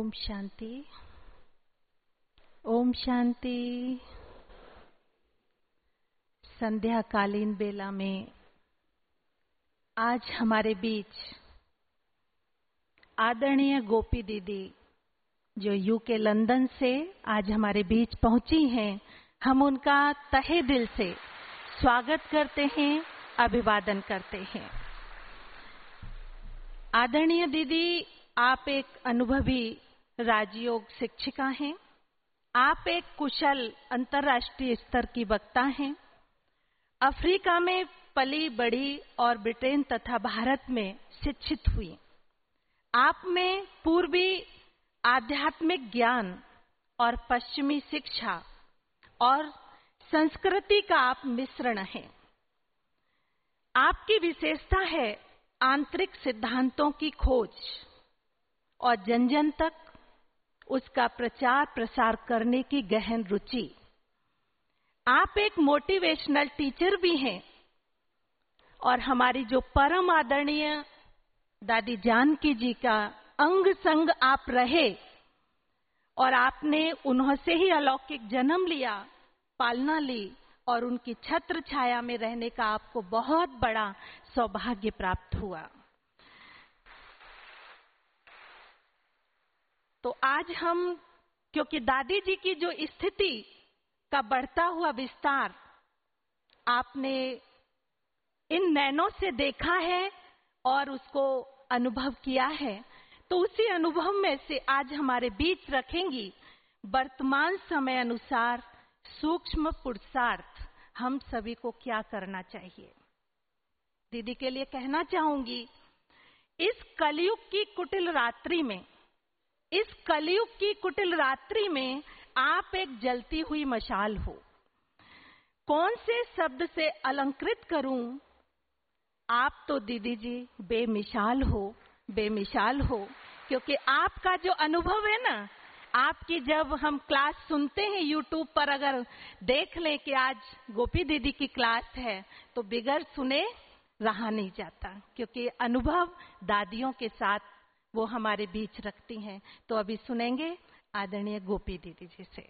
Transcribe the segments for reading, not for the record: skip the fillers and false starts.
ओम शांति। ओम शांति। संध्याकालीन बेला में आज हमारे बीच आदरणीय गोपी दीदी जो यूके लंदन से आज हमारे बीच पहुंची हैं, हम उनका तहे दिल से स्वागत करते हैं, अभिवादन करते हैं। आदरणीय दीदी, आप एक अनुभवी राजयोग शिक्षिका हैं। आप एक कुशल अंतर्राष्ट्रीय स्तर की वक्ता हैं। अफ्रीका में पली बढ़ी और ब्रिटेन तथा भारत में शिक्षित हुई। आप में पूर्वी आध्यात्मिक ज्ञान और पश्चिमी शिक्षा और संस्कृति का आप मिश्रण हैं। आपकी विशेषता है आंतरिक सिद्धांतों की खोज और जन जन तक उसका प्रचार प्रसार करने की गहन रुचि। आप एक मोटिवेशनल टीचर भी हैं और हमारी जो परम आदरणीय दादी जानकी जी का अंग संग आप रहे और आपने उन्होंने ही अलौकिक जन्म लिया, पालना ली और उनकी छत्र छाया में रहने का आपको बहुत बड़ा सौभाग्य प्राप्त हुआ। तो आज हम, क्योंकि दादी जी की जो स्थिति का बढ़ता हुआ विस्तार आपने इन नैनों से देखा है और उसको अनुभव किया है, तो उसी अनुभव में से आज हमारे बीच रखेंगी वर्तमान समय अनुसार सूक्ष्म पुरुषार्थ हम सभी को क्या करना चाहिए। दीदी के लिए कहना चाहूंगी, इस कलयुग की कुटिल रात्रि में, इस कलयुग की कुटिल रात्रि में आप एक जलती हुई मशाल हो। कौन से शब्द से अलंकृत करूं? आप तो दीदी जी बेमिसाल हो, बेमिसाल हो, क्योंकि आपका जो अनुभव है ना, आपकी जब हम क्लास सुनते हैं यूट्यूब पर, अगर देख लें कि आज गोपी दीदी की क्लास है तो बिगर सुने रहा नहीं जाता, क्योंकि अनुभव दादियों के साथ वो हमारे बीच रखती हैं। तो अभी सुनेंगे आदरणीय गोपी दीदी जी से।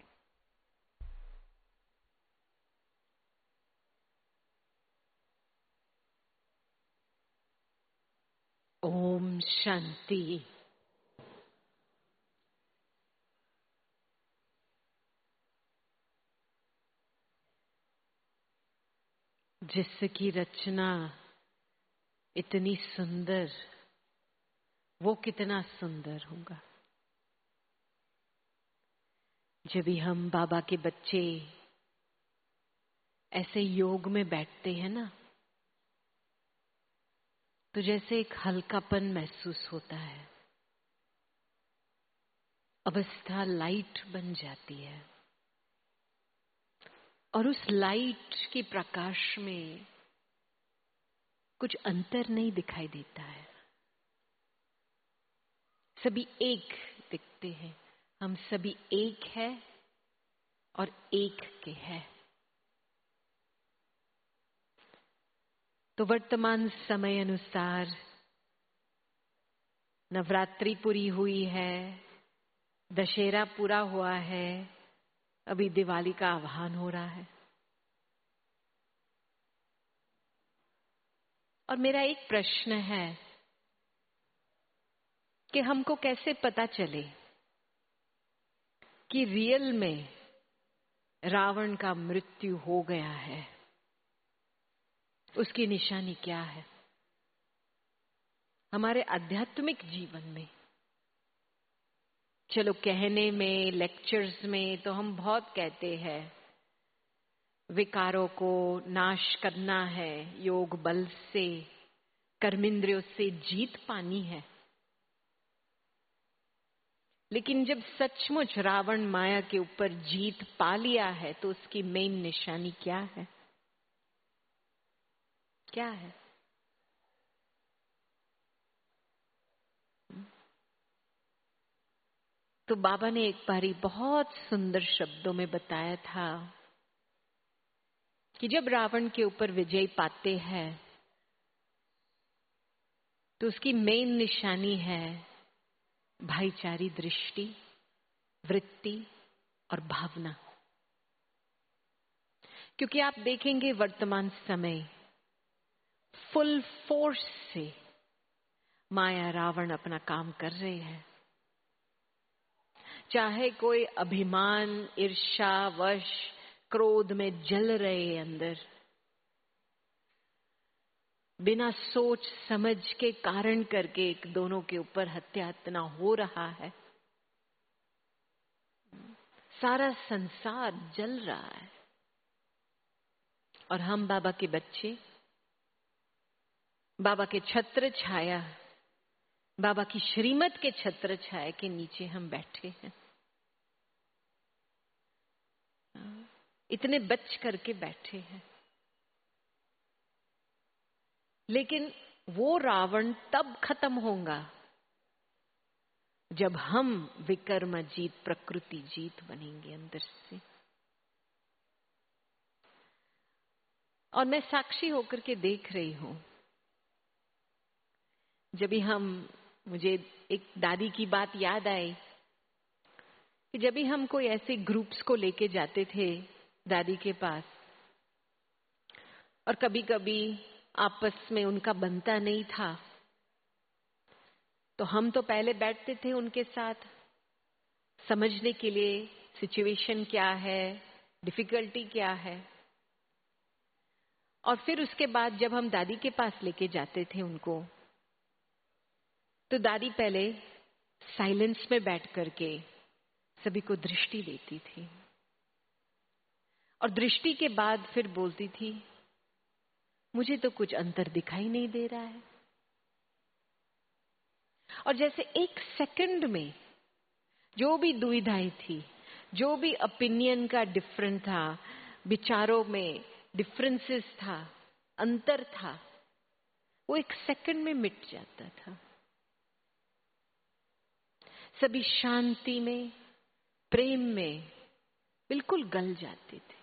ओम शांति। जिसकी रचना इतनी सुंदर, वो कितना सुंदर होगा। जब भी हम बाबा के बच्चे ऐसे योग में बैठते हैं ना, तो जैसे एक हल्कापन महसूस होता है, अवस्था लाइट बन जाती है और उस लाइट के प्रकाश में कुछ अंतर नहीं दिखाई देता है। सभी एक दिखते हैं, हम सभी एक है और एक के हैं। तो वर्तमान समय अनुसार नवरात्रि पूरी हुई है, दशहरा पूरा हुआ है, अभी दिवाली का आह्वान हो रहा है। और मेरा एक प्रश्न है कि हमको कैसे पता चले कि रियल में रावण का मृत्यु हो गया है? उसकी निशानी क्या है हमारे आध्यात्मिक जीवन में? चलो, कहने में, लेक्चर्स में तो हम बहुत कहते हैं विकारों को नाश करना है, योग बल से, कर्मेंद्रियों से जीत पानी है। लेकिन जब सचमुच रावण माया के ऊपर जीत पा लिया है तो उसकी मेन निशानी क्या है? क्या है? तो बाबा ने एक बारी बहुत सुंदर शब्दों में बताया था कि जब रावण के ऊपर विजय पाते हैं तो उसकी मेन निशानी है भाईचारी दृष्टि, वृत्ति और भावना। क्योंकि आप देखेंगे वर्तमान समय फुल फोर्स से माया रावण अपना काम कर रहे हैं। चाहे कोई अभिमान, ईर्ष्या वश, क्रोध में जल रहे अंदर, बिना सोच समझ के कारण करके एक दोनों के ऊपर हत्यायत्न हो रहा है। सारा संसार जल रहा है और हम बाबा के बच्चे, बाबा के छत्र छाया, बाबा की श्रीमत के छत्र छाया के नीचे हम बैठे हैं। इतने बच करके बैठे हैं। लेकिन वो रावण तब खत्म होगा जब हम विकर्म जीत, प्रकृति जीत बनेंगे अंदर से। और मैं साक्षी होकर के देख रही हूं, जब भी मुझे एक दादी की बात याद आई कि जब भी हम कोई ऐसे ग्रुप्स को लेके जाते थे दादी के पास, और कभी कभी आपस में उनका बनता नहीं था, तो हम तो पहले बैठते थे उनके साथ समझने के लिए सिचुएशन क्या है, डिफिकल्टी क्या है। और फिर उसके बाद जब हम दादी के पास लेके जाते थे उनको, तो दादी पहले साइलेंस में बैठ करके सभी को दृष्टि देती थी और दृष्टि के बाद फिर बोलती थी, मुझे तो कुछ अंतर दिखाई नहीं दे रहा है। और जैसे एक सेकंड में जो भी दुविधाएं थी, जो भी ओपिनियन का डिफरेंट था, विचारों में डिफरेंसेस था, अंतर था, वो एक सेकंड में मिट जाता था। सभी शांति में, प्रेम में बिल्कुल गल जाते थे।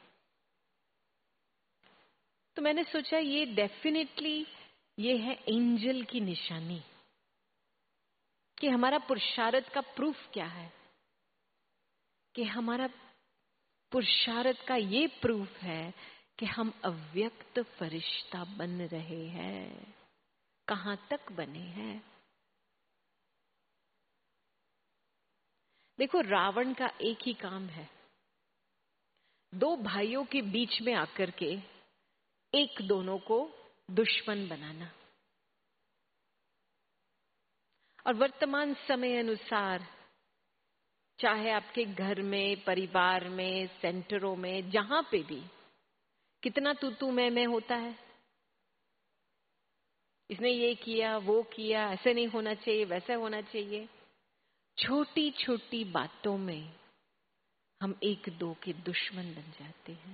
तो मैंने सोचा ये डेफिनेटली ये है एंजल की निशानी कि हमारा पुरुषार्थ का प्रूफ क्या है, कि हमारा पुरुषार्थ का ये प्रूफ है कि हम अव्यक्त फरिश्ता बन रहे हैं। कहां तक बने हैं? देखो, रावण का एक ही काम है, दो भाइयों के बीच में आकर के एक दोनों को दुश्मन बनाना। और वर्तमान समय अनुसार चाहे आपके घर में, परिवार में, सेंटरों में, जहां पे भी कितना तू मैं होता है। इसने ये किया, वो किया, ऐसे नहीं होना चाहिए, वैसे होना चाहिए। छोटी छोटी बातों में हम एक दो के दुश्मन बन जाते हैं।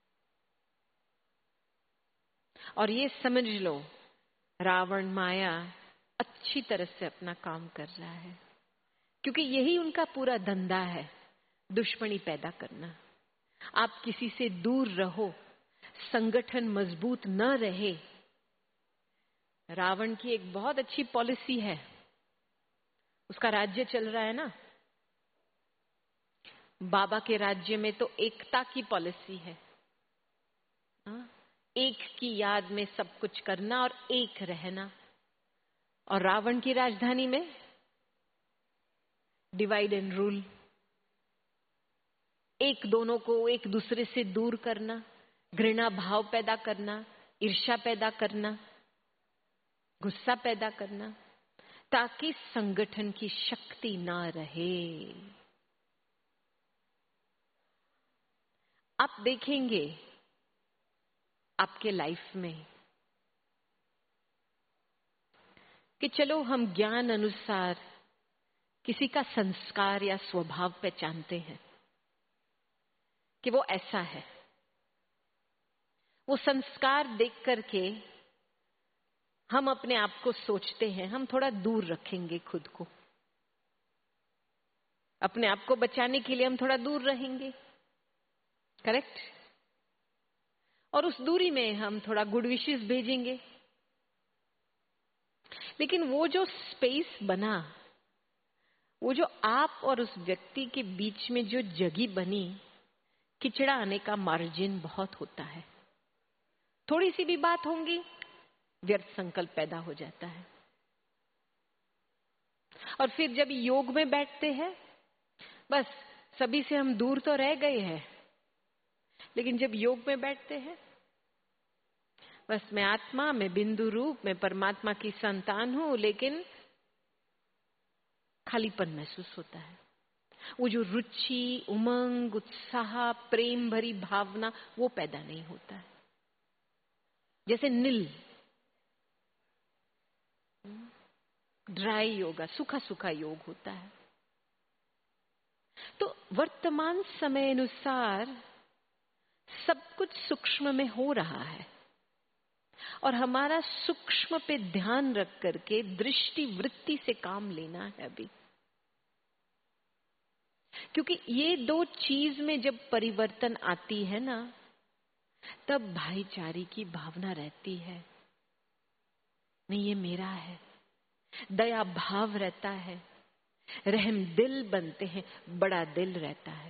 और ये समझ लो, रावण माया अच्छी तरह से अपना काम कर रहा है, क्योंकि यही उनका पूरा धंधा है, दुश्मनी पैदा करना। आप किसी से दूर रहो, संगठन मजबूत न रहे। रावण की एक बहुत अच्छी पॉलिसी है, उसका राज्य चल रहा है ना, बाबा के राज्य में तो एकता की पॉलिसी है। एक की याद में सब कुछ करना और एक रहना। और रावण की राजधानी में डिवाइड एंड रूल, एक दोनों को एक दूसरे से दूर करना, घृणा भाव पैदा करना, ईर्ष्या पैदा करना, गुस्सा पैदा करना, ताकि संगठन की शक्ति ना रहे। आप देखेंगे आपके लाइफ में कि चलो हम ज्ञान अनुसार किसी का संस्कार या स्वभाव पहचानते हैं कि वो ऐसा है। वो संस्कार देख करके हम अपने आप को सोचते हैं हम थोड़ा दूर रखेंगे खुद को, अपने आप को बचाने के लिए हम थोड़ा दूर रहेंगे, करेक्ट? और उस दूरी में हम थोड़ा गुड विशेस भेजेंगे। लेकिन वो जो स्पेस बना, वो जो आप और उस व्यक्ति के बीच में जो जगह बनी, किचड़ा आने का मार्जिन बहुत होता है। थोड़ी सी भी बात होंगी, व्यर्थ संकल्प पैदा हो जाता है। और फिर जब योग में बैठते हैं, बस सभी से हम दूर तो रह गए हैं, लेकिन जब योग में बैठते हैं, बस मैं आत्मा, मैं बिंदु रूप, मैं परमात्मा की संतान हूं, लेकिन खालीपन महसूस होता है। वो जो रुचि, उमंग, उत्साह, प्रेम भरी भावना, वो पैदा नहीं होता है। जैसे नील, ड्राई योगा, सूखा सूखा योग होता है। तो वर्तमान समय अनुसार सब कुछ सूक्ष्म में हो रहा है, और हमारा सूक्ष्म पे ध्यान रख करके दृष्टि वृत्ति से काम लेना है अभी। क्योंकि ये दो चीज में जब परिवर्तन आती है ना, तब भाईचारे की भावना रहती है। नहीं, ये मेरा है। दया भाव रहता है, रहम दिल बनते हैं, बड़ा दिल रहता है।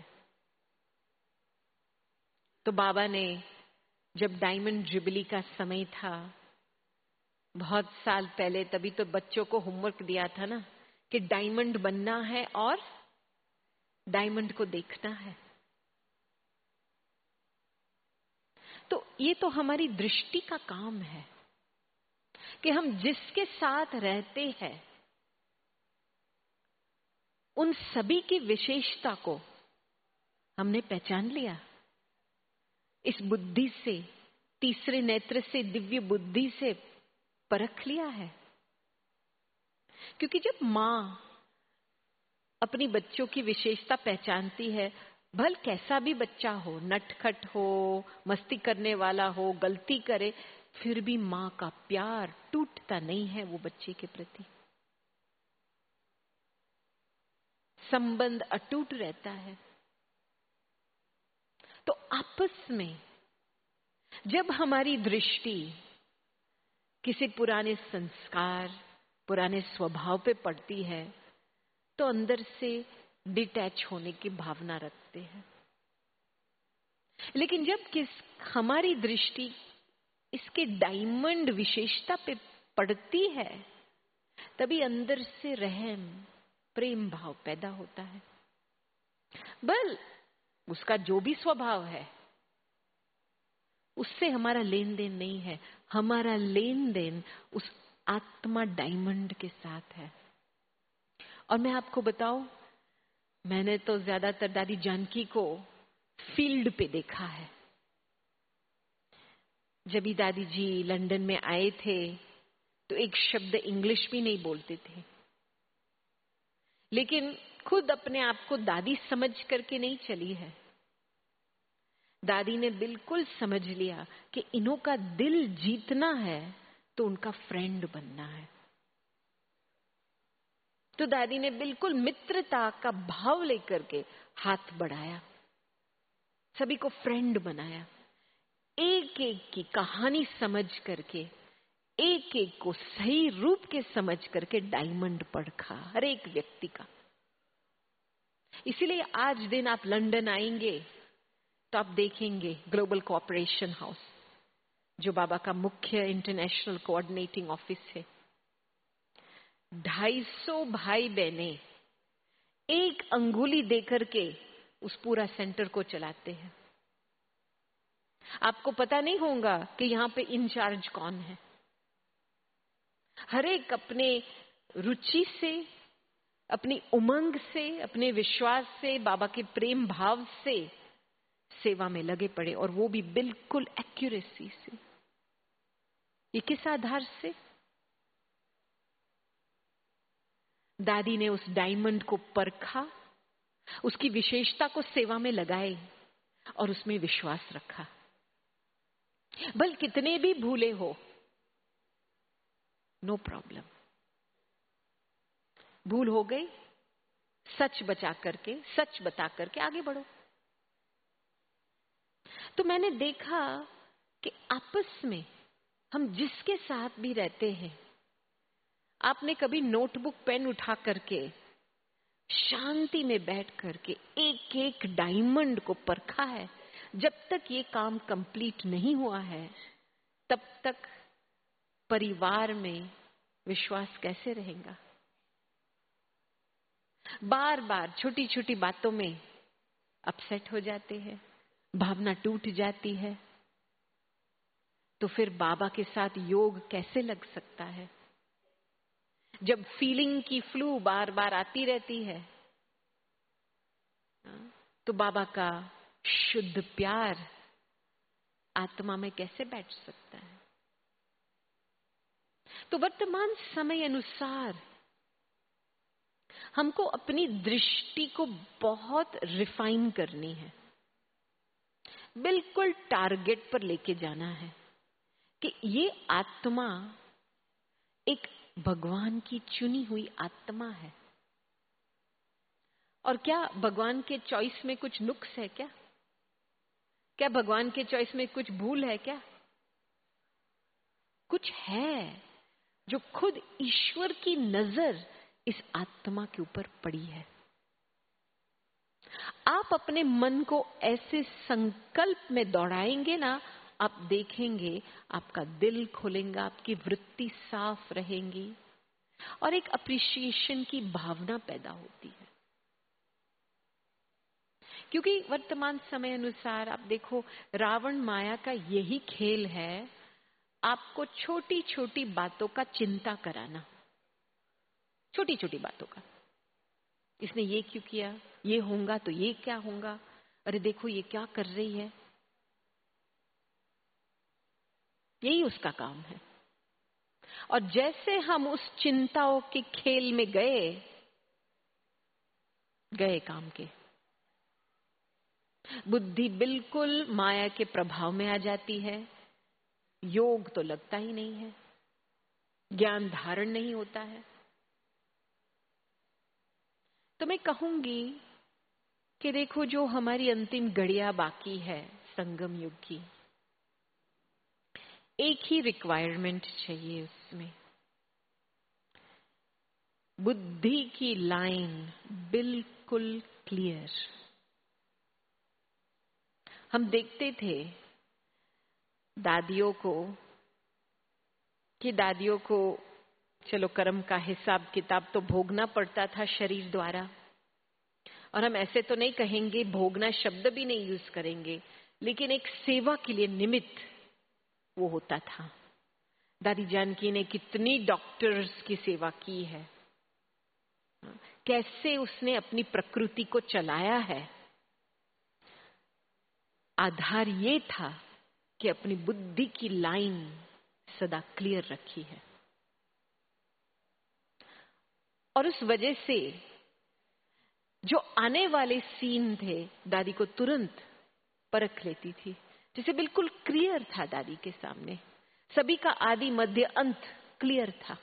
तो बाबा ने जब डायमंड जुबली का समय था, बहुत साल पहले, तभी तो बच्चों को होमवर्क दिया था ना कि डायमंड बनना है और डायमंड को देखना है। तो ये तो हमारी दृष्टि का काम है कि हम जिसके साथ रहते हैं उन सभी की विशेषता को हमने पहचान लिया। इस बुद्धि से, तीसरे नेत्र से, दिव्य बुद्धि से परख लिया है। क्योंकि जब मां अपनी बच्चों की विशेषता पहचानती है, भल कैसा भी बच्चा हो, नटखट हो, मस्ती करने वाला हो, गलती करे, फिर भी मां का प्यार टूटता नहीं है वो बच्चे के प्रति। संबंध अटूट रहता है। तो आपस में जब हमारी दृष्टि किसी पुराने संस्कार, पुराने स्वभाव पे पड़ती है, तो अंदर से डिटैच होने की भावना रखते हैं। लेकिन जब हमारी दृष्टि इसके डायमंड विशेषता पे पड़ती है, तभी अंदर से रहम, प्रेम भाव पैदा होता है। बल उसका जो भी स्वभाव है, उससे हमारा लेन देन नहीं है। हमारा लेन देन उस आत्मा डायमंड के साथ है। और मैं आपको बताऊं, मैंने तो ज्यादातर दादी जानकी को फील्ड पे देखा है। जब भी दादी जी लंदन में आए थे, तो एक शब्द इंग्लिश भी नहीं बोलते थे, लेकिन खुद अपने आप को दादी समझ करके नहीं चली है। दादी ने बिल्कुल समझ लिया कि इन्हों का दिल जीतना है तो उनका फ्रेंड बनना है। तो दादी ने बिल्कुल मित्रता का भाव लेकर के हाथ बढ़ाया, सभी को फ्रेंड बनाया, एक एक की कहानी समझ करके, एक एक को सही रूप के समझ करके डायमंड परखा हर एक व्यक्ति का। इसीलिए आज दिन आप लंदन आएंगे तो आप देखेंगे ग्लोबल कोऑपरेशन हाउस, जो बाबा का मुख्य इंटरनेशनल कोऑर्डिनेटिंग ऑफिस है। 250 भाई बहने एक अंगुली देकर के उस पूरा सेंटर को चलाते हैं। आपको पता नहीं होगा कि यहां पे इंचार्ज कौन है। हर एक अपने रुचि से, अपनी उमंग से, अपने विश्वास से, बाबा के प्रेम भाव से सेवा में लगे पड़े, और वो भी बिल्कुल एक्यूरेसी से। ये किस आधार से? दादी ने उस डायमंड को परखा, उसकी विशेषता को सेवा में लगाए और उसमें विश्वास रखा। भले कितने भी भूले हो, नो प्रॉब्लम। भूल हो गई, सच बचा करके, सच बता करके आगे बढ़ो। तो मैंने देखा कि आपस में हम जिसके साथ भी रहते हैं, आपने कभी नोटबुक पेन उठा करके शांति में बैठ करके एक एक डायमंड को परखा है। जब तक ये काम कंप्लीट नहीं हुआ है, तब तक परिवार में विश्वास कैसे रहेगा? बार बार छोटी छोटी बातों में अपसेट हो जाते हैं, भावना टूट जाती है, तो फिर बाबा के साथ योग कैसे लग सकता है? जब फीलिंग की फ्लू बार बार आती रहती है, तो बाबा का शुद्ध प्यार आत्मा में कैसे बैठ सकता है? तो वर्तमान समय अनुसार हमको अपनी दृष्टि को बहुत रिफाइन करनी है, बिल्कुल टारगेट पर लेके जाना है कि ये आत्मा एक भगवान की चुनी हुई आत्मा है। और क्या भगवान के चॉइस में कुछ नुक्स है क्या? क्या भगवान के चॉइस में कुछ भूल है क्या? कुछ है, जो खुद ईश्वर की नजर इस आत्मा के ऊपर पड़ी है। आप अपने मन को ऐसे संकल्प में दौड़ाएंगे ना, आप देखेंगे आपका दिल खुलेगा, आपकी वृत्ति साफ रहेगी और एक अप्रिसिएशन की भावना पैदा होती है। क्योंकि वर्तमान समय अनुसार आप देखो, रावण माया का यही खेल है, आपको छोटी छोटी बातों का चिंता कराना, छोटी छोटी बातों का। इसने ये क्यों किया, ये होगा तो ये क्या होगा, अरे देखो ये क्या कर रही है। यही उसका काम है। और जैसे हम उस चिंताओं के खेल में गए काम के, बुद्धि बिल्कुल माया के प्रभाव में आ जाती है, योग तो लगता ही नहीं है, ज्ञान धारण नहीं होता है। तो मैं कहूंगी कि देखो, जो हमारी अंतिम घड़ियां बाकी है संगम युग की, एक ही रिक्वायरमेंट चाहिए उसमें, बुद्धि की लाइन बिल्कुल क्लियर। हम देखते थे दादियों को कि दादियों को चलो कर्म का हिसाब किताब तो भोगना पड़ता था शरीर द्वारा, और हम ऐसे तो नहीं कहेंगे, भोगना शब्द भी नहीं यूज करेंगे, लेकिन एक सेवा के लिए निमित्त वो होता था। दादी जानकी ने कितनी डॉक्टर्स की सेवा की है, कैसे उसने अपनी प्रकृति को चलाया है। आधार ये था कि अपनी बुद्धि की लाइन सदा क्लियर रखी है, और उस वजह से जो आने वाले सीन थे दादी को तुरंत परख लेती थी, जैसे बिल्कुल क्लियर था दादी के सामने, सभी का आदि मध्य अंत क्लियर था।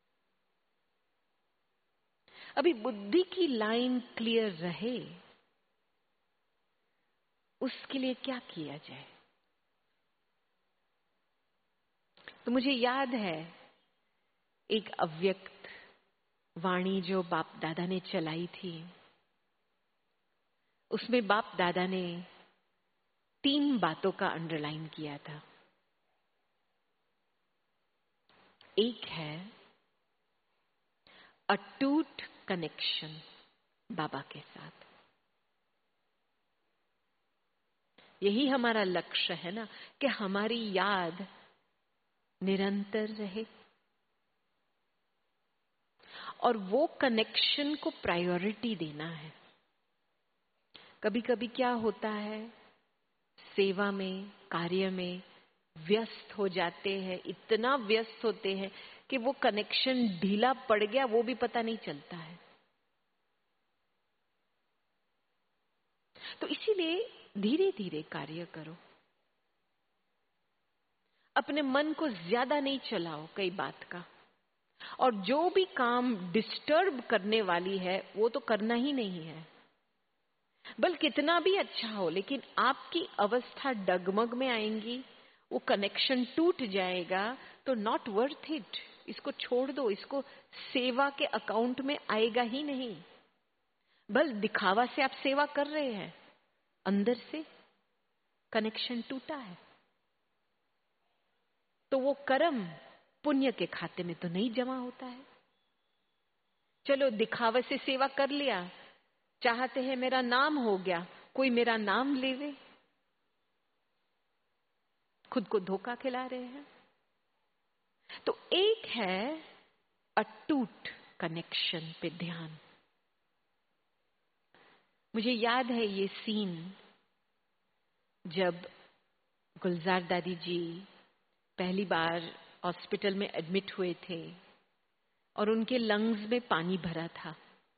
अभी बुद्धि की लाइन क्लियर रहे, उसके लिए क्या किया जाए? तो मुझे याद है एक अव्यक्त वाणी जो बाप दादा ने चलाई थी, उसमें बाप दादा ने 3 बातों का अंडरलाइन किया था। एक है अटूट कनेक्शन बाबा के साथ। यही हमारा लक्ष्य है ना, कि हमारी याद निरंतर रहे, और वो कनेक्शन को प्रायोरिटी देना है। कभी कभी क्या होता है, सेवा में, कार्य में व्यस्त हो जाते हैं, इतना व्यस्त होते हैं कि वो कनेक्शन ढीला पड़ गया वो भी पता नहीं चलता है। तो इसीलिए धीरे धीरे कार्य करो, अपने मन को ज्यादा नहीं चलाओ कई बात का, और जो भी काम डिस्टर्ब करने वाली है वो तो करना ही नहीं है। बल कितना भी अच्छा हो, लेकिन आपकी अवस्था डगमग में आएंगी, वो कनेक्शन टूट जाएगा, तो नॉट वर्थ इट। इसको छोड़ दो, इसको सेवा के अकाउंट में आएगा ही नहीं। बस दिखावा से आप सेवा कर रहे हैं, अंदर से कनेक्शन टूटा है। तो वो कर्म पुण्य के खाते में तो नहीं जमा होता है। चलो दिखावे से सेवा कर लिया, चाहते हैं मेरा नाम हो गया, कोई मेरा नाम लेवे, खुद को धोखा खिला रहे हैं। तो एक है अटूट कनेक्शन पे ध्यान। मुझे याद है ये सीन, जब गुलजार दादी जी पहली बार हॉस्पिटल में एडमिट हुए थे और उनके लंग्स में पानी भरा था।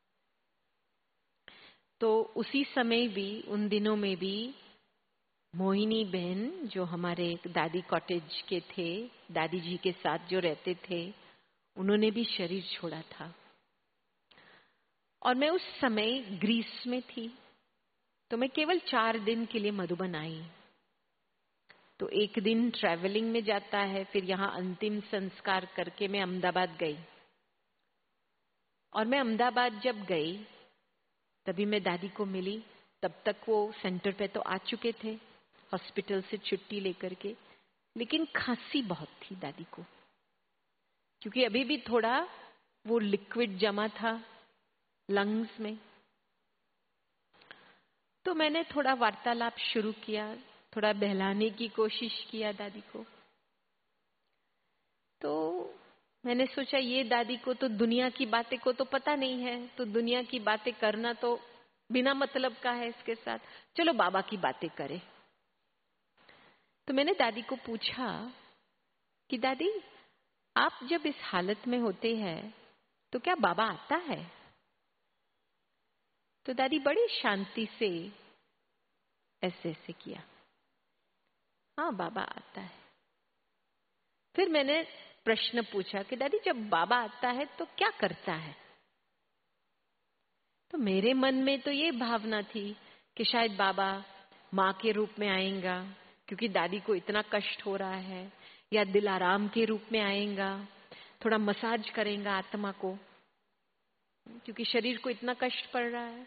तो उसी समय भी, उन दिनों में भी मोहिनी बहन, जो हमारे दादी कॉटेज के थे, दादी जी के साथ जो रहते थे, उन्होंने भी शरीर छोड़ा था। और मैं उस समय ग्रीस में थी, तो मैं केवल 4 दिन के लिए मधुबन आई। तो एक दिन ट्रैवलिंग में जाता है, फिर यहाँ अंतिम संस्कार करके मैं अहमदाबाद गई। और मैं अहमदाबाद जब गई तभी मैं दादी को मिली। तब तक वो सेंटर पे तो आ चुके थे हॉस्पिटल से छुट्टी लेकर के, लेकिन खांसी बहुत थी दादी को, क्योंकि अभी भी थोड़ा वो लिक्विड जमा था लंग्स में। तो मैंने थोड़ा वार्तालाप शुरू किया, थोड़ा बहलाने की कोशिश किया दादी को। तो मैंने सोचा ये दादी को तो दुनिया की बातें को तो पता नहीं है, तो दुनिया की बातें करना तो बिना मतलब का है इसके साथ, चलो बाबा की बातें करें। तो मैंने दादी को पूछा कि दादी, आप जब इस हालत में होते हैं तो क्या बाबा आता है? तो दादी बड़ी शांति से ऐसे ऐसे किया, हाँ बाबा आता है। फिर मैंने प्रश्न पूछा कि दादी जब बाबा आता है तो क्या करता है? तो मेरे मन में तो ये भावना थी कि शायद बाबा माँ के रूप में आएगा, क्योंकि दादी को इतना कष्ट हो रहा है, या दिलाराम के रूप में आएगा, थोड़ा मसाज करेगा आत्मा को, क्योंकि शरीर को इतना कष्ट पड़ रहा है।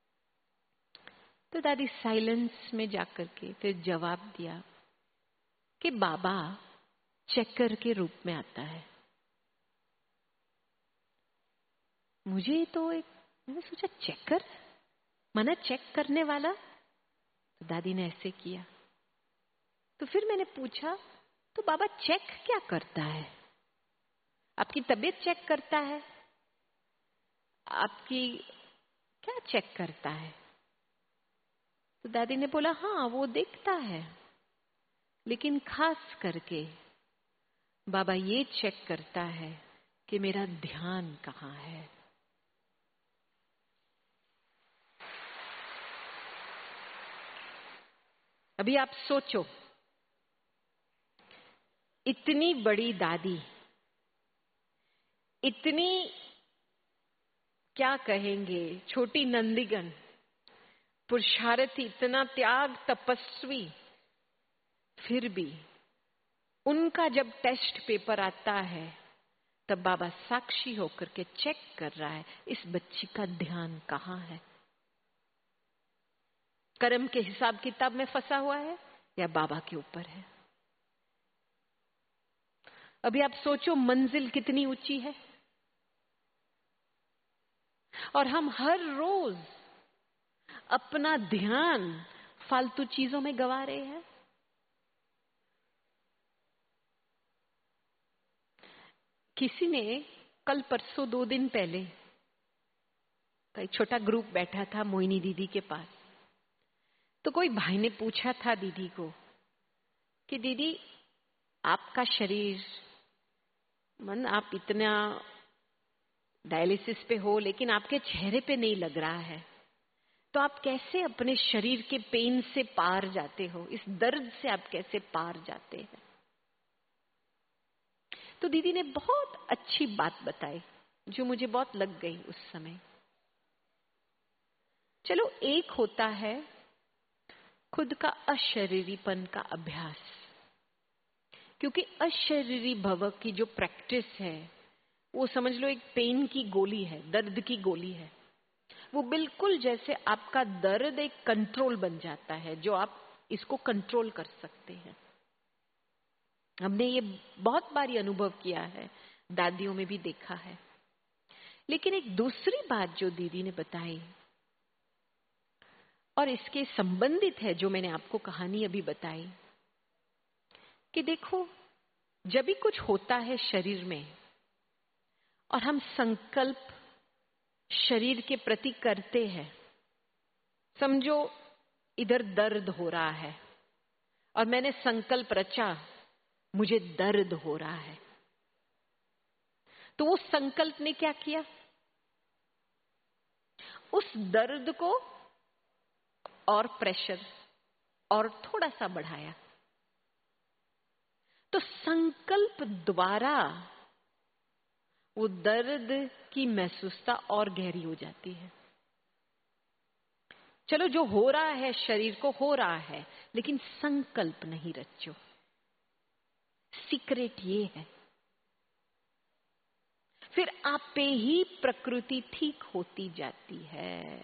तो दादी साइलेंस में जाकर के फिर जवाब दिया कि बाबा चेकर के रूप में आता है। मुझे तो मैंने सोचा चेकर माना चेक करने वाला? तो दादी ने ऐसे किया। तो फिर मैंने पूछा, तो बाबा चेक क्या करता है? आपकी तबीयत चेक करता है? आपकी क्या चेक करता है? तो दादी ने बोला, हाँ वो देखता है, लेकिन खास करके बाबा ये चेक करता है कि मेरा ध्यान कहाँ है। अभी आप सोचो, इतनी बड़ी दादी, इतनी क्या कहेंगे छोटी नंदीगण, पुरुषार्थी, इतना त्याग तपस्वी, फिर भी उनका जब टेस्ट पेपर आता है तब बाबा साक्षी होकर के चेक कर रहा है इस बच्ची का ध्यान कहाँ है। कर्म के हिसाब किताब में फंसा हुआ है या बाबा के ऊपर है? अभी आप सोचो मंजिल कितनी ऊंची है, और हम हर रोज अपना ध्यान फालतू चीजों में गवा रहे हैं। किसी ने कल परसों 2 दिन पहले एक छोटा ग्रुप बैठा था मोहिनी दीदी के पास। तो कोई भाई ने पूछा था दीदी को कि दीदी आपका शरीर, मन आप इतना डायलिसिस पे हो लेकिन आपके चेहरे पे नहीं लग रहा है, तो आप कैसे अपने शरीर के पेन से पार जाते हो, इस दर्द से आप कैसे पार जाते हैं? तो दीदी ने बहुत अच्छी बात बताई जो मुझे बहुत लग गई उस समय। चलो, एक होता है खुद का अशरीरीपन का अभ्यास, क्योंकि अशरीरी भव की जो प्रैक्टिस है वो समझ लो एक पेन की गोली है, दर्द की गोली है। वो बिल्कुल जैसे आपका दर्द एक कंट्रोल बन जाता है, जो आप इसको कंट्रोल कर सकते हैं। हमने ये बहुत बारी अनुभव किया है, दादियों में भी देखा है। लेकिन एक दूसरी बात जो दीदी ने बताई, और इसके संबंधित है जो मैंने आपको कहानी अभी बताई, कि देखो जब भी कुछ होता है शरीर में और हम संकल्प शरीर के प्रति करते हैं, समझो इधर दर्द हो रहा है और मैंने संकल्प रचा मुझे दर्द हो रहा है, तो वो संकल्प ने क्या किया, उस दर्द को और प्रेशर और थोड़ा सा बढ़ाया। तो संकल्प द्वारा वो दर्द की महसूसता और गहरी हो जाती है। चलो जो हो रहा है शरीर को हो रहा है, लेकिन संकल्प नहीं रचो। सीक्रेट ये है, फिर आप पे ही प्रकृति ठीक होती जाती है।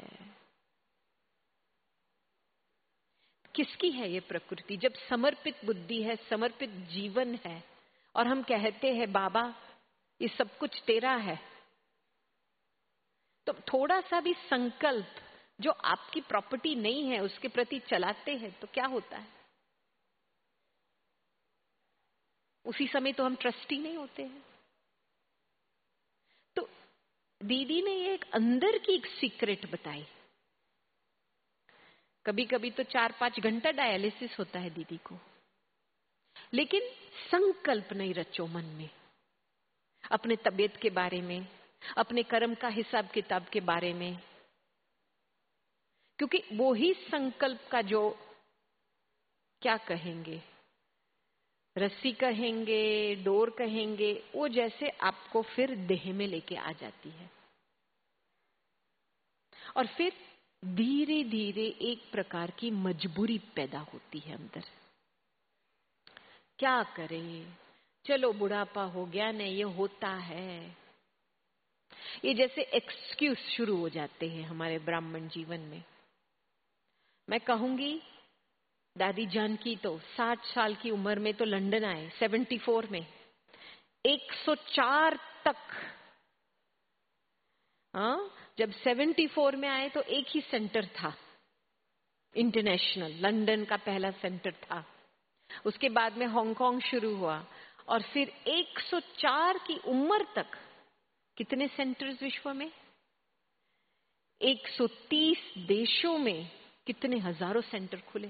किसकी है ये प्रकृति? जब समर्पित बुद्धि है, समर्पित जीवन है, और हम कहते हैं बाबा ये सब कुछ तेरा है, तो थोड़ा सा भी संकल्प जो आपकी प्रॉपर्टी नहीं है उसके प्रति चलाते हैं तो क्या होता है? उसी समय तो हम ट्रस्टी नहीं होते हैं। तो दीदी ने ये एक अंदर की एक सीक्रेट बताई। कभी कभी तो 4-5 घंटा डायलिसिस होता है दीदी को, लेकिन संकल्प नहीं रचो मन में अपने तबीयत के बारे में, अपने कर्म का हिसाब किताब के बारे में, क्योंकि वो ही संकल्प का जो क्या कहेंगे, रस्सी कहेंगे, डोर कहेंगे, वो जैसे आपको फिर देह में लेके आ जाती है और फिर धीरे धीरे एक प्रकार की मजबूरी पैदा होती है अंदर। क्या करें, चलो बुढ़ापा हो गया ना, ये होता है। ये जैसे एक्सक्यूज शुरू हो जाते हैं हमारे ब्राह्मण जीवन में। मैं कहूंगी दादी जानकी तो 60 साल की उम्र में तो लंदन आए, 74 में 104 तक। हाँ, जब 74 में आए तो एक ही सेंटर था इंटरनेशनल, लंदन का पहला सेंटर था। उसके बाद में हांगकांग शुरू हुआ और फिर 104 की उम्र तक कितने सेंटर्स विश्व में? 130 देशों में कितने हजारों सेंटर खुले।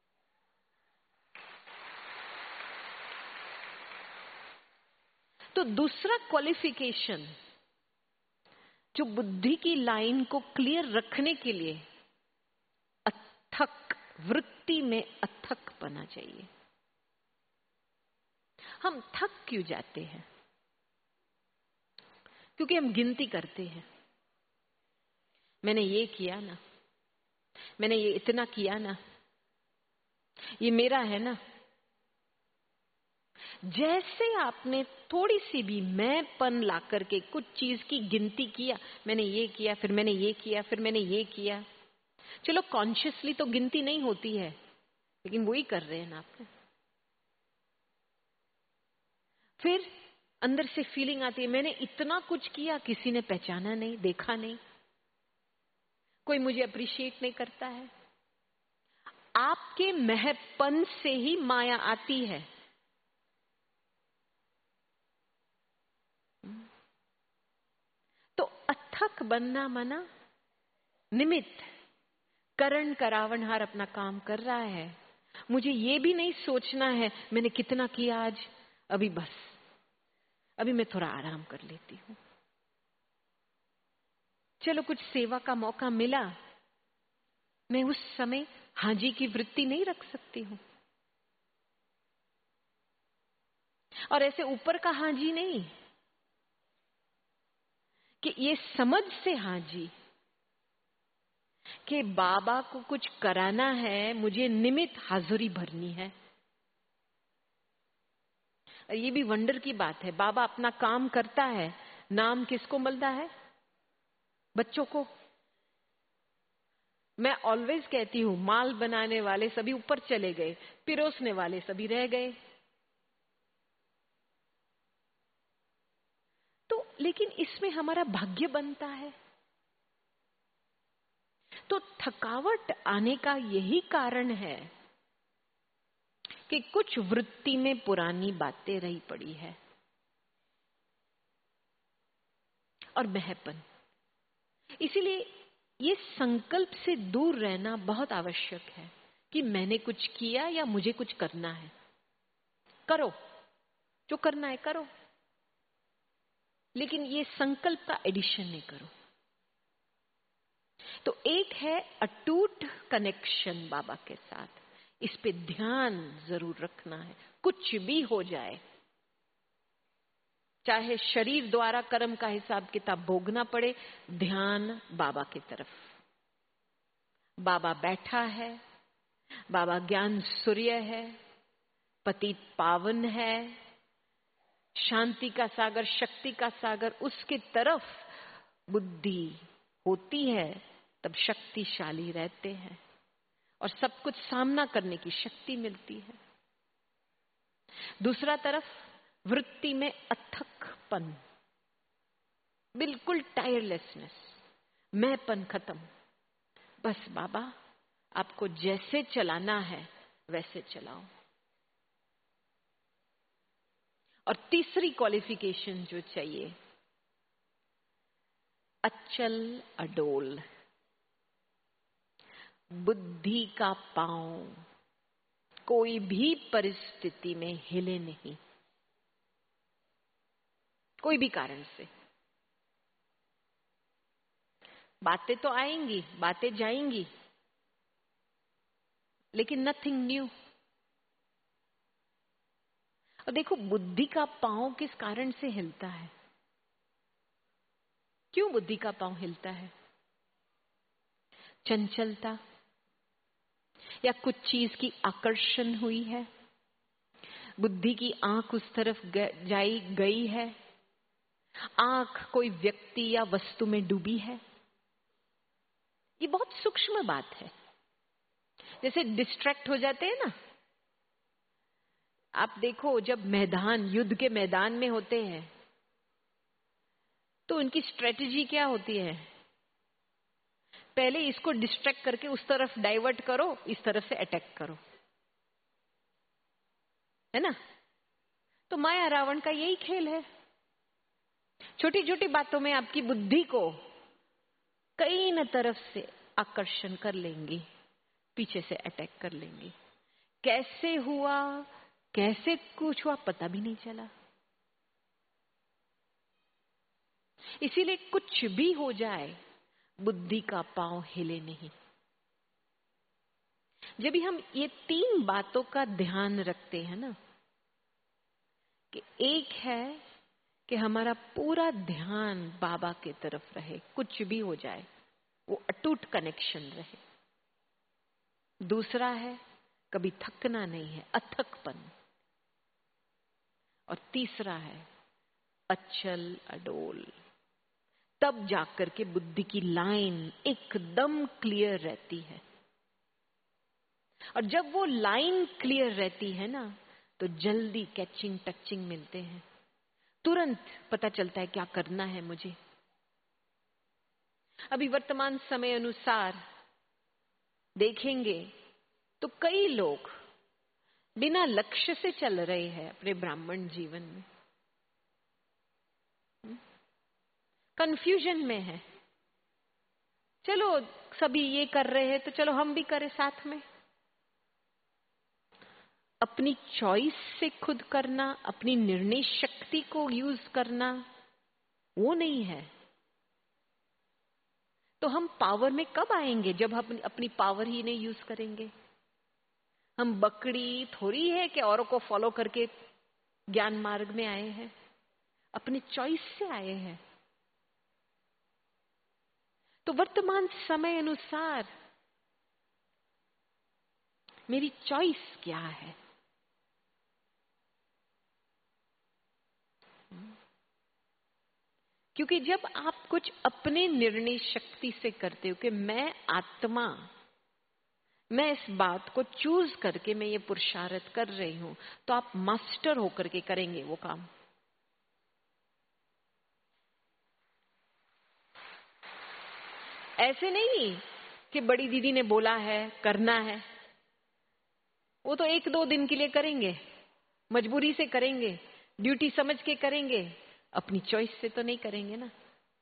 तो दूसरा क्वालिफिकेशन जो बुद्धि की लाइन को क्लियर रखने के लिए अथक वृत्ति में अथक बना चाहिए। हम थक क्यों जाते हैं? क्योंकि हम गिनती करते हैं, मैंने ये किया ना, मैंने ये इतना किया ना, ये मेरा है ना। जैसे आपने थोड़ी सी भी मैंपन ला करके कुछ चीज की गिनती किया, मैंने ये किया, फिर मैंने ये किया, फिर मैंने ये किया। चलो कॉन्शियसली तो गिनती नहीं होती है, लेकिन वही कर रहे हैं ना आपने। फिर अंदर से फीलिंग आती है मैंने इतना कुछ किया, किसी ने पहचाना नहीं, देखा नहीं, कोई मुझे अप्रिशिएट नहीं करता है। आपके महपन से ही माया आती है। तो अथक बनना मना निमित्त, करण करावनहार अपना काम कर रहा है। मुझे ये भी नहीं सोचना है मैंने कितना किया आज, अभी बस अभी मैं थोड़ा आराम कर लेती हूं। चलो कुछ सेवा का मौका मिला, मैं उस समय हाजी की वृत्ति नहीं रख सकती हूं। और ऐसे ऊपर का हाजी नहीं कि ये समझ से हाजी कि बाबा को कुछ कराना है, मुझे निमित्त हाजिरी भरनी है। और ये भी वंडर की बात है, बाबा अपना काम करता है, नाम किसको मिलता है? बच्चों को। मैं ऑलवेज कहती हूं, माल बनाने वाले सभी ऊपर चले गए, पिरोसने वाले सभी रह गए। तो लेकिन इसमें हमारा भाग्य बनता है। तो थकावट आने का यही कारण है कि कुछ वृत्ति में पुरानी बातें रही पड़ी है और महपन। इसीलिए ये संकल्प से दूर रहना बहुत आवश्यक है कि मैंने कुछ किया या मुझे कुछ करना है। करो, जो करना है करो, लेकिन ये संकल्प का एडिशन नहीं करो। तो एक है अटूट कनेक्शन बाबा के साथ, इस पे ध्यान जरूर रखना है, कुछ भी हो जाए, चाहे शरीर द्वारा कर्म का हिसाब किताब भोगना पड़े, ध्यान बाबा की तरफ। बाबा बैठा है, बाबा ज्ञान सूर्य है, पतित पावन है, शांति का सागर, शक्ति का सागर, उसके तरफ बुद्धि होती है तब शक्तिशाली रहते हैं और सब कुछ सामना करने की शक्ति मिलती है। दूसरा तरफ वृत्ति में अथकपन, बिल्कुल टायरलेसनेस, मैंपन खत्म। बस बाबा आपको जैसे चलाना है वैसे चलाओ। और तीसरी क्वालिफिकेशन जो चाहिए, अचल अडोल, बुद्धि का पांव कोई भी परिस्थिति में हिले नहीं, कोई भी कारण से। बातें तो आएंगी, बातें जाएंगी, लेकिन नथिंग न्यू। और देखो, बुद्धि का पांव किस कारण से हिलता है? क्यों बुद्धि का पांव हिलता है? चंचलता, या कुछ चीज की आकर्षण हुई है, बुद्धि की आंख उस तरफ गई है, आंख कोई व्यक्ति या वस्तु में डूबी है। ये बहुत सूक्ष्म बात है। जैसे डिस्ट्रैक्ट हो जाते हैं ना, आप देखो जब मैदान, युद्ध के मैदान में होते हैं तो उनकी स्ट्रेटेजी क्या होती है? पहले इसको डिस्ट्रैक्ट करके उस तरफ डाइवर्ट करो, इस तरफ से अटैक करो, है ना? तो माया रावण का यही खेल है। छोटी छोटी बातों में आपकी बुद्धि को कई न तरफ से आकर्षण कर लेंगी, पीछे से अटैक कर लेंगी। कैसे हुआ, कैसे कुछ हुआ, पता भी नहीं चला। इसीलिए कुछ भी हो जाए, बुद्धि का पांव हिले नहीं। जब भी हम ये तीन बातों का ध्यान रखते हैं ना, कि एक है कि हमारा पूरा ध्यान बाबा की तरफ रहे, कुछ भी हो जाए वो अटूट कनेक्शन रहे। दूसरा है कभी थकना नहीं है, अथकपन। और तीसरा है अचल अडोल। तब जाकर के बुद्धि की लाइन एकदम क्लियर रहती है। और जब वो लाइन क्लियर रहती है ना, तो जल्दी कैचिंग टचिंग मिलते हैं, तुरंत पता चलता है क्या करना है मुझे। अभी वर्तमान समय अनुसार देखेंगे तो कई लोग बिना लक्ष्य से चल रहे हैं अपने ब्राह्मण जीवन में, कंफ्यूजन में है। चलो सभी ये कर रहे हैं तो चलो हम भी करें साथ में। अपनी चॉइस से खुद करना, अपनी निर्णय शक्ति को यूज करना, वो नहीं है। तो हम पावर में कब आएंगे जब हम अपनी पावर ही नहीं यूज करेंगे? हम बकरी थोड़ी है कि औरों को फॉलो करके ज्ञान मार्ग में आए हैं, अपने चॉइस से आए हैं। तो वर्तमान समय अनुसार मेरी चॉइस क्या है? क्योंकि जब आप कुछ अपने निर्णय शक्ति से करते हो कि मैं आत्मा, मैं इस बात को चूज करके मैं ये पुरुषार्थ कर रही हूं, तो आप मास्टर होकर के करेंगे वो काम। ऐसे नहीं कि बड़ी दीदी ने बोला है करना है, वो तो 1-2 दिन के लिए करेंगे, मजबूरी से करेंगे, ड्यूटी समझ के करेंगे, अपनी चॉइस से तो नहीं करेंगे ना।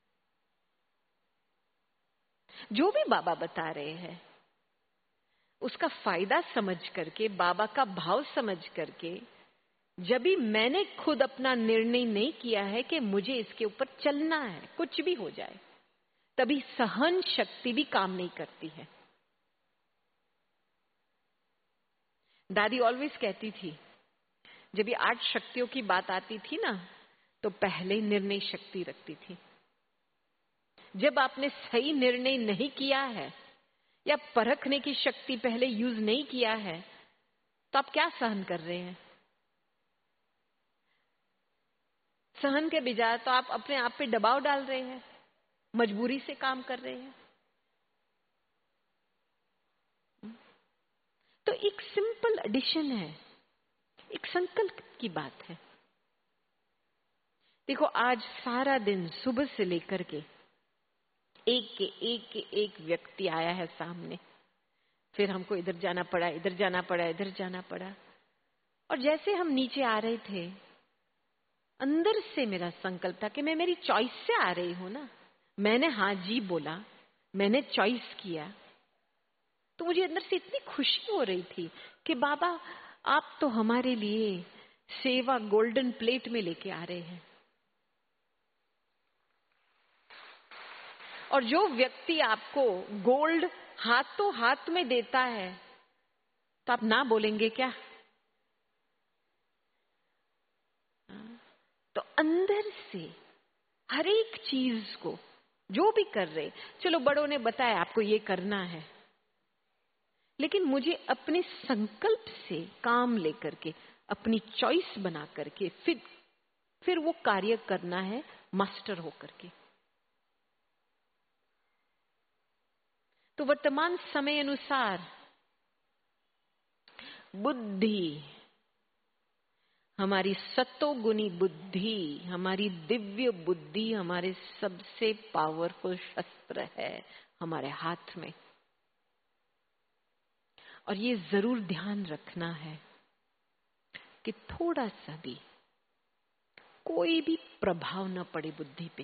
जो भी बाबा बता रहे हैं उसका फायदा समझ करके, बाबा का भाव समझ करके, जब भी मैंने खुद अपना निर्णय नहीं किया है कि मुझे इसके ऊपर चलना है, कुछ भी हो जाए, तभी सहन शक्ति भी काम नहीं करती है। दादी ऑलवेज कहती थी, जब ये 8 शक्तियों की बात आती थी ना, तो पहले निर्णय शक्ति रखती थी। जब आपने सही निर्णय नहीं किया है या परखने की शक्ति पहले यूज नहीं किया है, तो आप क्या सहन कर रहे हैं? सहन के बजाय तो आप अपने आप पे दबाव डाल रहे हैं, मजबूरी से काम कर रहे हैं। तो एक सिंपल एडिशन है, एक संकल्प की बात है। देखो, आज सारा दिन सुबह से लेकर के एक व्यक्ति आया है सामने, फिर हमको इधर जाना पड़ा, इधर जाना पड़ा, इधर जाना पड़ा। और जैसे हम नीचे आ रहे थे, अंदर से मेरा संकल्प था कि मैं मेरी चॉइस से आ रही हूं ना, मैंने हाँ जी बोला, मैंने चॉइस किया, तो मुझे अंदर से इतनी खुशी हो रही थी कि बाबा आप तो हमारे लिए सेवा गोल्डन प्लेट में लेके आ रहे हैं। और जो व्यक्ति आपको गोल्ड हाथों हाथ में देता है, तो आप ना बोलेंगे क्या? तो अंदर से हर एक चीज को जो भी कर रहे, चलो बड़ों ने बताया आपको ये करना है, लेकिन मुझे अपने संकल्प से काम लेकर के, अपनी चॉइस बना करके फिर वो कार्य करना है, मास्टर होकर के। तो वर्तमान समय अनुसार बुद्धि, हमारी सतोगुनी बुद्धि, हमारी दिव्य बुद्धि हमारे सबसे पावरफुल शस्त्र है हमारे हाथ में। और ये जरूर ध्यान रखना है कि थोड़ा सा भी कोई भी प्रभाव न पड़े बुद्धि पे,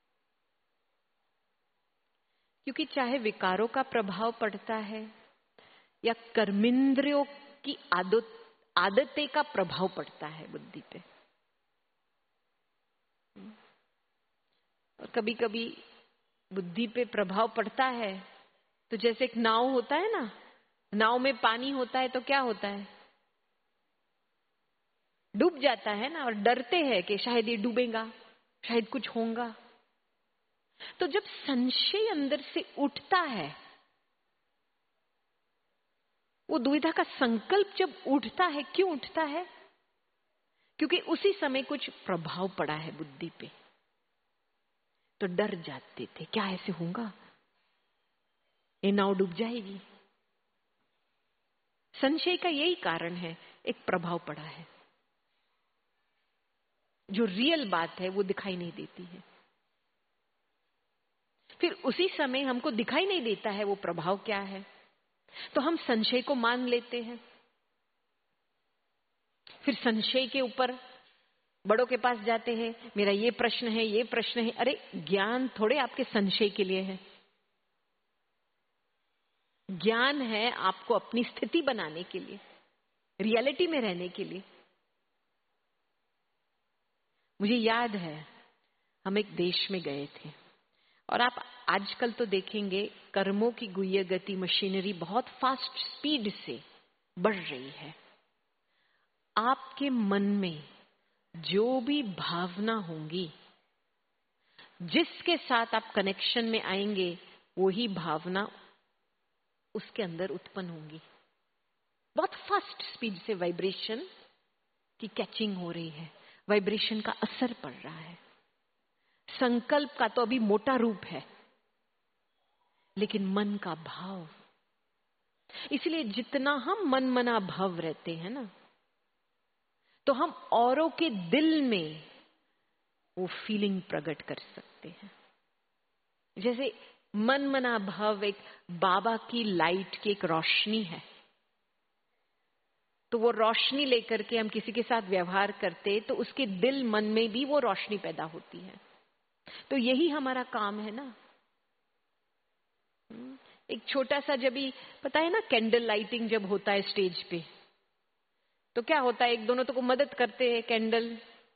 क्योंकि चाहे विकारों का प्रभाव पड़ता है या कर्मेंद्रियों की आदतें का प्रभाव पड़ता है बुद्धि पे। और कभी कभी बुद्धि पे प्रभाव पड़ता है तो जैसे एक नाव होता है ना, नाव में पानी होता है तो क्या होता है? डूब जाता है ना, और डरते हैं कि शायद ये डूबेगा, शायद कुछ होगा। तो जब संशय अंदर से उठता है, वो दुविधा का संकल्प जब उठता है, क्यों उठता है? क्योंकि उसी समय कुछ प्रभाव पड़ा है बुद्धि पे, तो डर जाते थे, क्या ऐसे होगा, ये नाव डूब जाएगी। संशय का यही कारण है, एक प्रभाव पड़ा है, जो रियल बात है वो दिखाई नहीं देती है। फिर उसी समय हमको दिखाई नहीं देता है वो प्रभाव क्या है, तो हम संशय को मान लेते हैं। फिर संशय के ऊपर बड़ों के पास जाते हैं, मेरा ये प्रश्न है, ये प्रश्न है। अरे ज्ञान थोड़े आपके संशय के लिए है, ज्ञान है आपको अपनी स्थिति बनाने के लिए, रियलिटी में रहने के लिए। मुझे याद है हम एक देश में गए थे, और आप आजकल तो देखेंगे कर्मों की गुह्य गति मशीनरी बहुत फास्ट स्पीड से बढ़ रही है। आपके मन में जो भी भावना होंगी, जिसके साथ आप कनेक्शन में आएंगे, वही भावना उसके अंदर उत्पन्न होंगी। बहुत फास्ट स्पीड से वाइब्रेशन की कैचिंग हो रही है, वाइब्रेशन का असर पड़ रहा है। संकल्प का तो अभी मोटा रूप है, लेकिन मन का भाव, इसलिए जितना हम मन मना भाव रहते हैं ना, तो हम औरों के दिल में वो फीलिंग प्रकट कर सकते हैं। जैसे मन मना भाव एक बाबा की लाइट की एक रोशनी है, तो वो रोशनी लेकर के हम किसी के साथ व्यवहार करते, तो उसके दिल मन में भी वो रोशनी पैदा होती है। तो यही हमारा काम है ना। एक छोटा सा, जब भी पता है ना, कैंडल लाइटिंग जब होता है स्टेज पे, तो क्या होता है, एक दोनों तो को मदद करते हैं कैंडल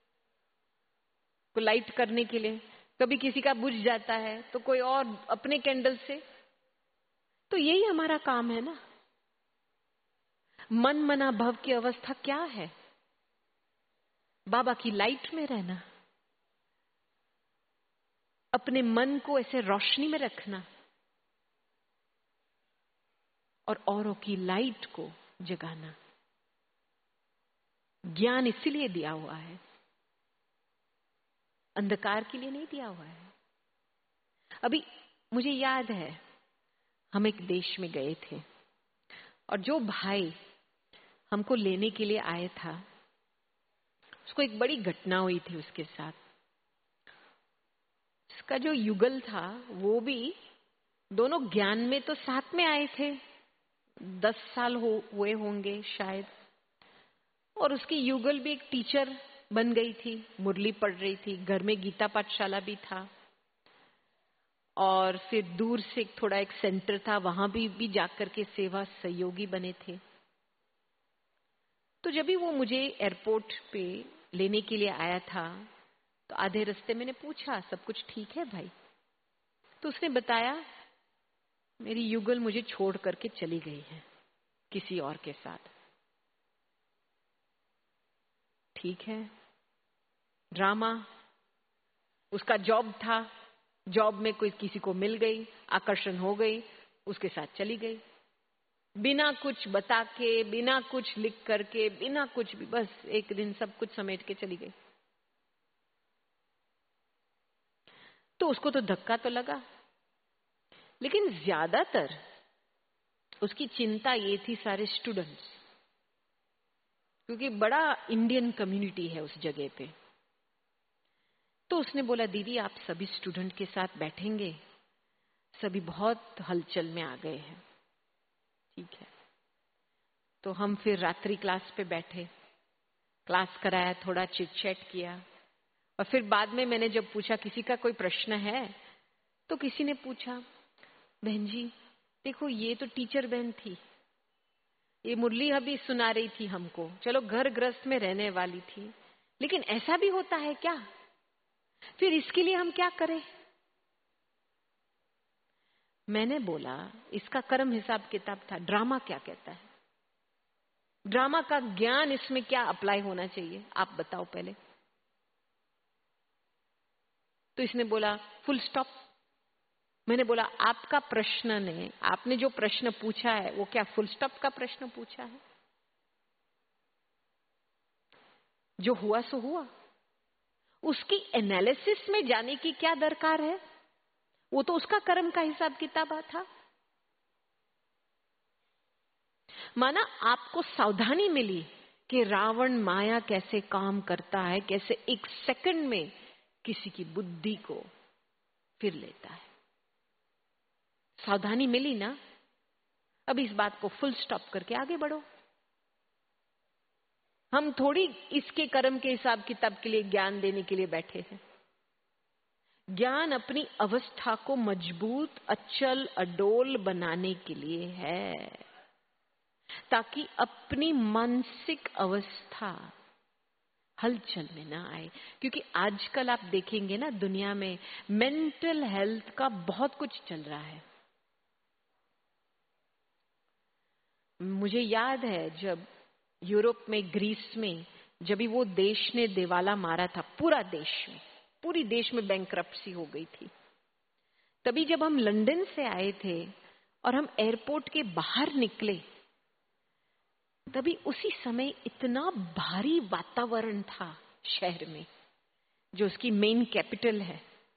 को लाइट करने के लिए। कभी किसी का बुझ जाता है तो कोई और अपने कैंडल से, तो यही हमारा काम है ना। मन मना भव की अवस्था क्या है? बाबा की लाइट में रहना, अपने मन को ऐसे रोशनी में रखना और औरों की लाइट को जगाना। ज्ञान इसीलिए दिया हुआ है, अंधकार के लिए नहीं दिया हुआ है। अभी मुझे याद है, हम एक देश में गए थे और जो भाई हमको लेने के लिए आया था, उसको एक बड़ी घटना हुई थी उसके साथ। उसका जो युगल था, वो भी दोनों ज्ञान में तो साथ में आए थे, 10 साल हुए होंगे शायद, और उसकी युगल भी एक टीचर बन गई थी, मुरली पढ़ रही थी, घर में गीता पाठशाला भी था, और फिर दूर से थोड़ा एक सेंटर था, वहां भी जाकर के सेवा सहयोगी बने थे। तो जब भी वो मुझे एयरपोर्ट पे लेने के लिए आया था, तो आधे रास्ते मैंने पूछा, सब कुछ ठीक है भाई? तो उसने बताया, मेरी युगल मुझे छोड़ करके चली गई है किसी और के साथ। ठीक है, ड्रामा। उसका जॉब था, जॉब में कोई किसी को मिल गई, आकर्षण हो गई, उसके साथ चली गई, बिना कुछ बता के, बिना कुछ लिख करके, बिना कुछ भी, बस एक दिन सब कुछ समेट के चली गई। तो उसको तो धक्का तो लगा, लेकिन ज्यादातर उसकी चिंता ये थी सारे स्टूडेंट्स, क्योंकि बड़ा इंडियन कम्युनिटी है उस जगह पे। तो उसने बोला, दीदी आप सभी स्टूडेंट के साथ बैठेंगे, सभी बहुत हलचल में आ गए हैं। ठीक है, तो हम फिर रात्रि क्लास पे बैठे, क्लास कराया, थोड़ा चिट चैट किया, और फिर बाद में मैंने जब पूछा किसी का कोई प्रश्न है, तो किसी ने पूछा, बहन जी देखो ये तो टीचर बहन थी, ये मुरली अभी सुना रही थी हमको, चलो घर गृहस्थ में रहने वाली थी, लेकिन ऐसा भी होता है क्या? फिर इसके लिए हम क्या करें? मैंने बोला, इसका कर्म हिसाब किताब था, ड्रामा क्या कहता है, ड्रामा का ज्ञान इसमें क्या अप्लाई होना चाहिए, आप बताओ पहले। तो इसने बोला फुल स्टॉप। मैंने बोला, आपका प्रश्न ने, आपने जो प्रश्न पूछा है वो क्या फुल स्टॉप का प्रश्न पूछा है? जो हुआ सो हुआ, उसकी एनालिसिस में जाने की क्या दरकार है? वो तो उसका कर्म का हिसाब किताब था। माना आपको सावधानी मिली कि रावण माया कैसे काम करता है, कैसे एक सेकंड में किसी की बुद्धि को फिर लेता है, सावधानी मिली ना। अब इस बात को फुल स्टॉप करके आगे बढ़ो। हम थोड़ी इसके कर्म के हिसाब किताब के लिए ज्ञान देने के लिए बैठे हैं। ज्ञान अपनी अवस्था को मजबूत, अचल, अडोल बनाने के लिए है, ताकि अपनी मानसिक अवस्था हलचल में ना आए। क्योंकि आजकल आप देखेंगे ना, दुनिया में मेंटल हेल्थ का बहुत कुछ चल रहा है। मुझे याद है जब यूरोप में, ग्रीस में, जब भी वो देश ने दिवाला मारा था, पूरा देश में, पूरी देश में बैंकरप्सी हो गई थी, तभी जब हम लंदन से आए थे और हम एयरपोर्ट के बाहर निकले, तभी उसी समय इतना भारी वातावरण था शहर में, जो उसकी मेन कैपिटल है।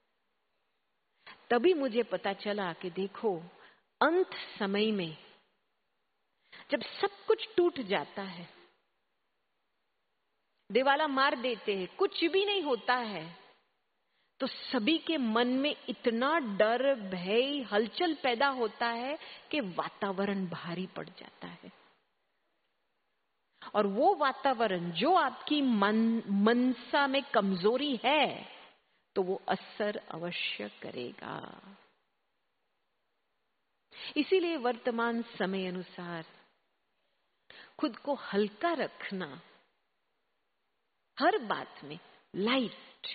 तभी मुझे पता चला कि देखो, अंत समय में जब सब कुछ टूट जाता है, दिवाला मार देते हैं, कुछ भी नहीं होता है, तो सभी के मन में इतना डर, भय, हलचल पैदा होता है कि वातावरण भारी पड़ जाता है। और वो वातावरण जो आपकी मनसा में कमजोरी है, तो वो असर अवश्य करेगा। इसीलिए वर्तमान समय अनुसार खुद को हल्का रखना, हर बात में लाइट,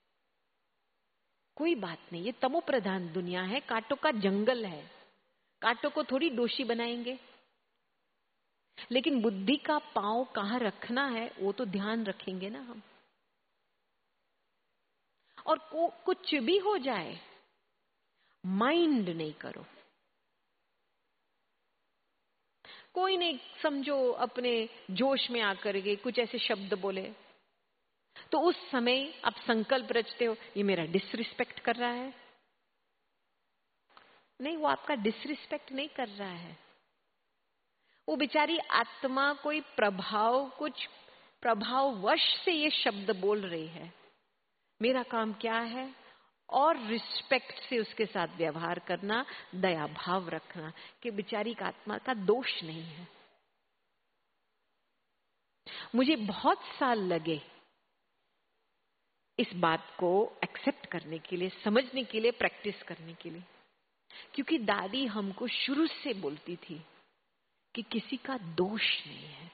कोई बात नहीं। ये तमो प्रधान दुनिया है, कांटों का जंगल है, कांटों को थोड़ी दोषी बनाएंगे, लेकिन बुद्धि का पांव कहां रखना है वो तो ध्यान रखेंगे ना हम। और कुछ भी हो जाए, माइंड नहीं करो। कोई नहीं, समझो अपने जोश में आकर के कुछ ऐसे शब्द बोले, तो उस समय आप संकल्प रचते हो, ये मेरा डिसरिस्पेक्ट कर रहा है। नहीं, वो आपका डिसरिस्पेक्ट नहीं कर रहा है, वो बेचारी आत्मा कोई कुछ प्रभाववश से ये शब्द बोल रही है। मेरा काम क्या है? और रिस्पेक्ट से उसके साथ व्यवहार करना, दया भाव रखना कि बेचारी का आत्मा का दोष नहीं है। मुझे बहुत साल लगे इस बात को एक्सेप्ट करने के लिए, समझने के लिए, प्रैक्टिस करने के लिए, क्योंकि दादी हमको शुरू से बोलती थी कि किसी का दोष नहीं है।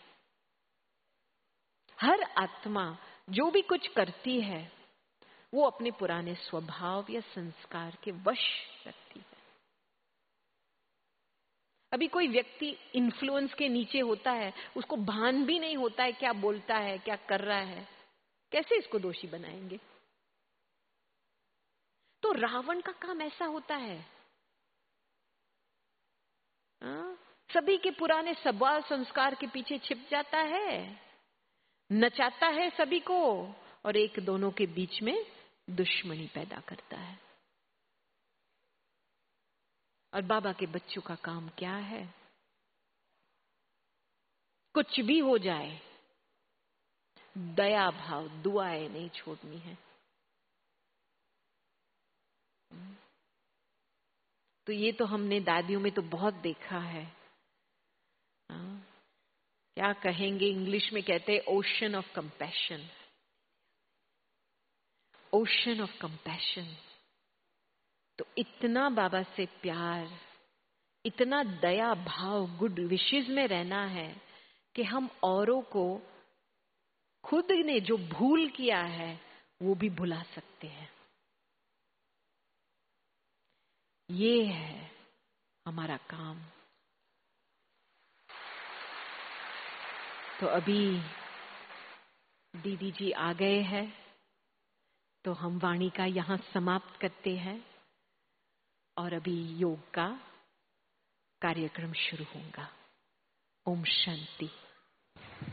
हर आत्मा जो भी कुछ करती है वो अपने पुराने स्वभाव या संस्कार के वश रखती है। अभी कोई व्यक्ति इन्फ्लुएंस के नीचे होता है, उसको भान भी नहीं होता है क्या बोलता है, क्या कर रहा है, कैसे इसको दोषी बनाएंगे? तो रावण का काम ऐसा होता है, सभी के पुराने स्वभाव संस्कार के पीछे छिप जाता है, नचाता है सभी को, और एक दोनों के बीच में दुश्मनी पैदा करता है। और बाबा के बच्चों का काम क्या है? कुछ भी हो जाए, दया भाव, दुआएं नहीं छोड़नी है। तो ये तो हमने दादियों में तो बहुत देखा है। क्या कहेंगे, इंग्लिश में कहते हैं ocean of compassion. Ocean of compassion. तो इतना बाबा से प्यार, इतना दया भाव, गुड विशेस में रहना है कि हम औरों को खुद ने जो भूल किया है वो भी भुला सकते हैं। ये है हमारा काम। तो अभी दीदी जी आ गए हैं, तो हम वाणी का यहां समाप्त करते हैं और अभी योग का कार्यक्रम शुरू होगा। ओम शांति।